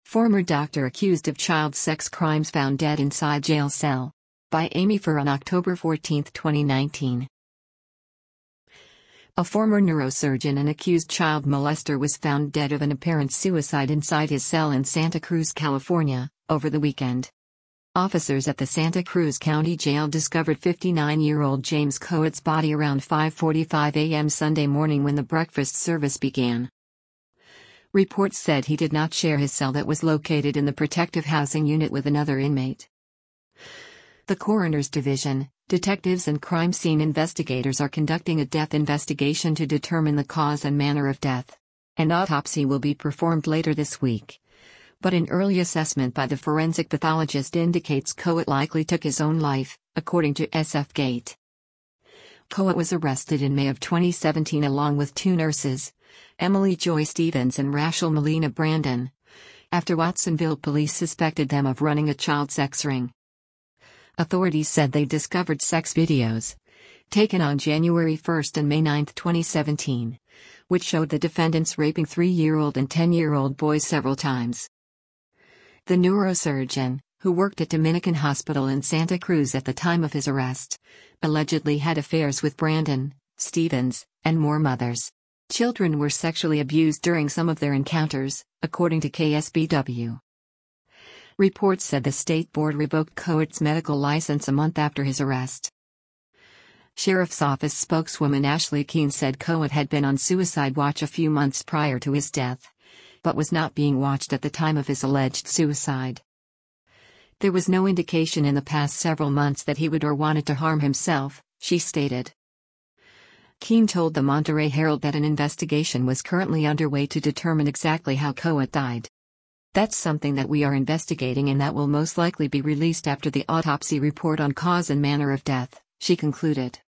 Former doctor accused of child sex crimes found dead inside jail cell. By Amy Furr on October 14, 2019. A former neurosurgeon and accused child molester was found dead of an apparent suicide inside his cell in Santa Cruz, California, over the weekend. Officers at the Santa Cruz County Jail discovered 59-year-old James Coates' body around 5:45 a.m. Sunday morning when the breakfast service began. Reports said he did not share his cell that was located in the protective housing unit with another inmate. The Coroner's Division, detectives and crime scene investigators are conducting a death investigation to determine the cause and manner of death. An autopsy will be performed later this week. But an early assessment by the forensic pathologist indicates Coates likely took his own life, according to SFGate. Coates was arrested in May of 2017 along with two nurses, Emily Joy Stevens and Rachel Melina Brandon, after Watsonville police suspected them of running a child sex ring. Authorities said they discovered sex videos, taken on January 1 and May 9, 2017, which showed the defendants raping 3-year-old and 10-year-old boys several times. The neurosurgeon, who worked at Dominican Hospital in Santa Cruz at the time of his arrest, allegedly had affairs with Brandon, Stevens, and more mothers. Children were sexually abused during some of their encounters, according to KSBW. Reports said the state board revoked Coates' medical license a month after his arrest. Sheriff's Office spokeswoman Ashley Keene said Coates had been on suicide watch a few months prior to his death, but was not being watched at the time of his alleged suicide. There was no indication in the past several months that he would or wanted to harm himself, she stated. Keene told the Monterey Herald that an investigation was currently underway to determine exactly how Coates died. That's something that we are investigating and that will most likely be released after the autopsy report on cause and manner of death, she concluded.